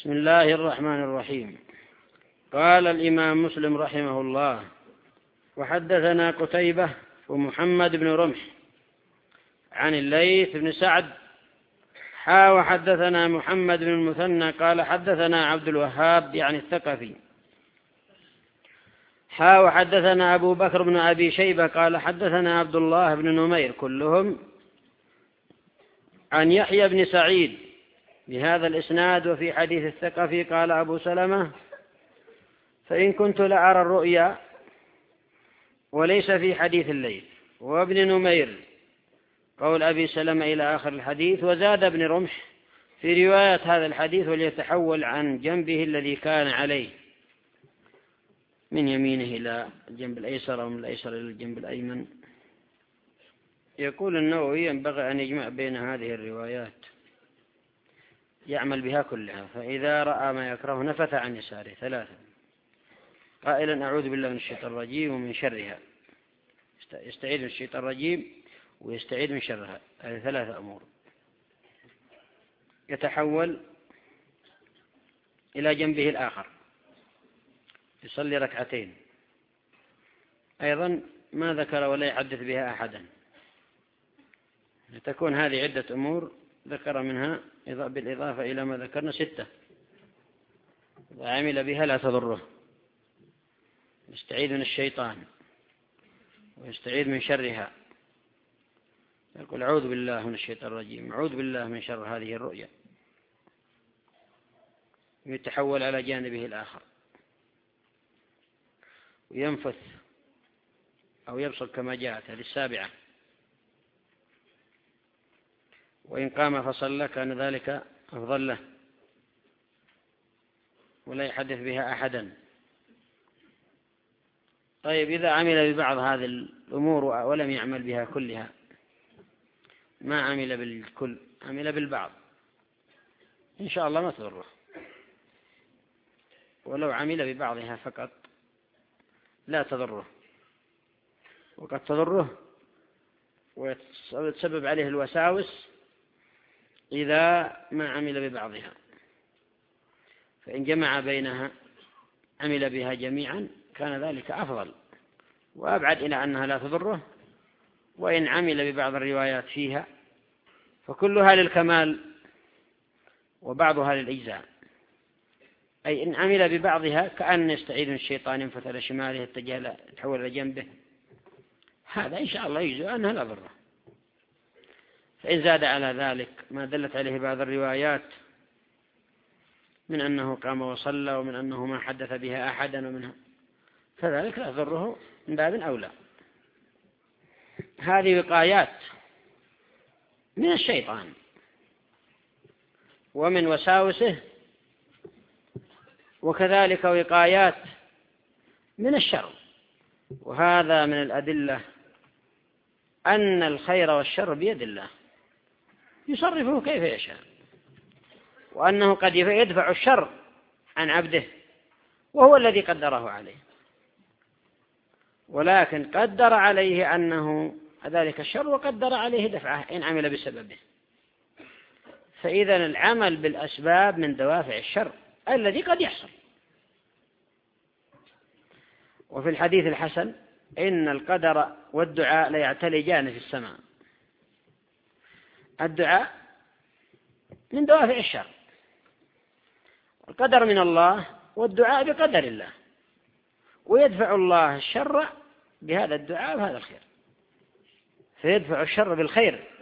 بسم الله الرحمن الرحيم. قال الإمام مسلم رحمه الله: وحدثنا قتيبة ومحمد بن رمح عن الليث بن سعد وحدثنا محمد بن المثنى قال حدثنا عبد الوهاب يعني الثقفي وحدثنا أبو بكر بن أبي شيبة قال حدثنا عبد الله بن نمير كلهم عن يحيى بن سعيد بهذا الإسناد. وفي حديث الثقفي قال أبو سلمة: فإن كنت لأرى الرؤيا، وليس في حديث الليث. وابن نمير قول أبي سلمة إلى آخر الحديث. وزاد ابن رمح في رواية هذا الحديث: وليتحول عن جنبه الذي كان عليه من يمينه إلى الجنب الأيسر ومن الأيسر إلى الجنب الأيمن. يقول النووي: ينبغي أن يجمع بين هذه الروايات يعمل بها كلها، فإذا رأى ما يكره نفث عن يساره ثلاثة قائلا: أعوذ بالله من الشيطان الرجيم ومن شرها. يستعيذ من الشيطان الرجيم ويستعيذ من شرها. هذه ثلاثة أمور. يتحول إلى جنبه الآخر، يصلي ركعتين. أيضا ما ذكر ولا يحدث بها أحدا. تكون هذه عدة أمور ذكر منها بالإضافة إلى ما ذكرنا 6. إذا عمل بها لا تضره. يستعيذ من الشيطان ويستعيذ من شرها. يقول: أعوذ بالله من الشيطان الرجيم، أعوذ بالله من شر هذه الرؤيا. يتحول على جانبه الآخر وينفث أو يبصر كما جاءت. هذه 7. وإن قام فصلى كان ذلك أفضل له، ولا يحدث بها أحدا. طيب، إذا عمل ببعض هذه الأمور ولم يعمل بها كلها، ما عمل بالكل، عمل بالبعض، إن شاء الله ما تضره. ولو عمل ببعضها فقط لا تضره، وقد تضره ويتسبب عليه الوساوس إذا ما عمل ببعضها. فإن جمع بينها عمل بها جميعا كان ذلك أفضل وأبعد إلى أنها لا تضره. وإن عمل ببعض الروايات فيها فكلها للكمال وبعضها للإجزاء. أي إن عمل ببعضها كأن يستعيذ من الشيطان، ينفث على شماله، يتحول إلى جنبه، هذا إن شاء الله يجزء أنها لا ضره. فإن زاد على ذلك ما دلت عليه بعض الروايات من أنه قام وصلى ومن أنه ما حدث بها أحدا ومنها، فذلك لا يضره من باب أولى. هذه وقايات من الشيطان ومن وساوسه، وكذلك وقايات من الشر. وهذا من الأدلة أن الخير والشر بيد الله يصرفه كيف يشاء، وأنه قد يدفع الشر عن عبده وهو الذي قدره عليه، ولكن قدر عليه أنه ذلك الشر وقدر عليه دفعه إن عمل بسببه. فإذا العمل بالأسباب من دوافع الشر الذي قد يحصل. وفي الحديث الحسن: إن القدر والدعاء لا يعتلجان في السماء. الدعاء من دوافع الشر، القدر من الله والدعاء بقدر الله، ويدفع الله الشر بهذا الدعاء وهذا الخير، فيدفع الشر بالخير